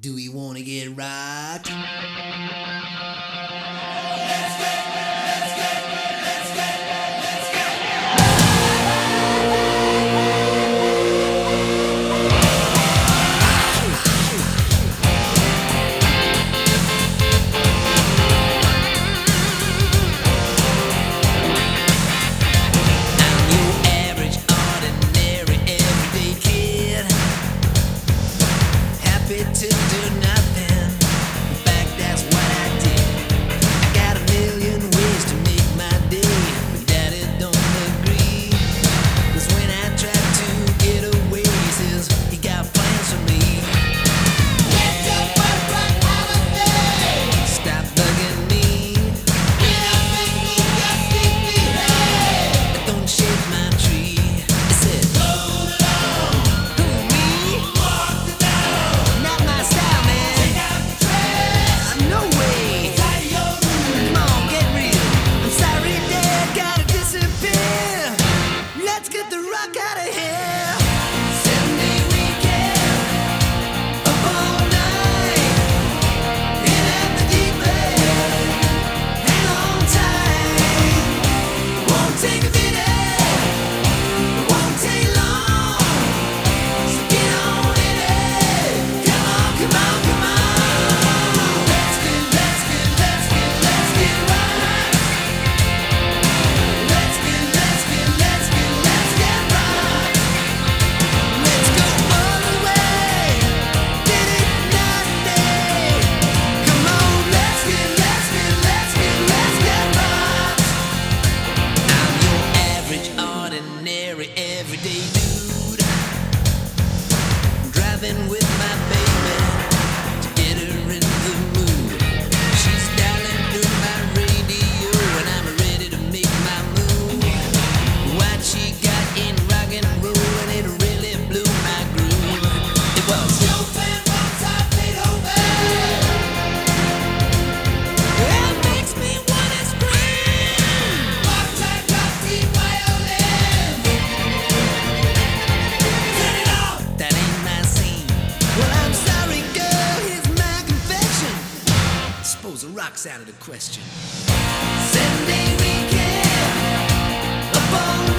Do we wanna get rocked? To do nothing, in fact that's what I did. I got a million ways to make my day, but daddy don't agree. 'Cause when I tried to get away, he says he got plans for me. Get your butt right out of there. Stop bugging me. Get up and move your sleepy head. Don't shake my tree. He said, hold it on. Who, me? Walk the down. Not my style, man. Take out the trash. No way. Tie your room. Come on, get real. I'm sorry, Dad, gotta disappear. Let's get the rock out of here. Sunday weekend, up all night. In at the deep end. Hang on tight. Won't take a minute. Won't take long. So get on in it. Come on, come on, come on. Let's get right. Let's get right. Let's go all the way. Did it nothing. Come on, let's get right. I'm your average, ordinary, everyday dude. Driving with my baby to get her in the mood. She's dialing through my radio and I'm ready to make my move. What she got in rock and roll and it really blew my groove. It was Chopin, Mozart, Beethoven. It makes me wanna scream. Rock, Tchaikovsky, violin. Turn it off. That ain't my scene. Well, I'm sorry, girl. Here's my confession. Suppose the rock's out of the question. Sunday weekend, up all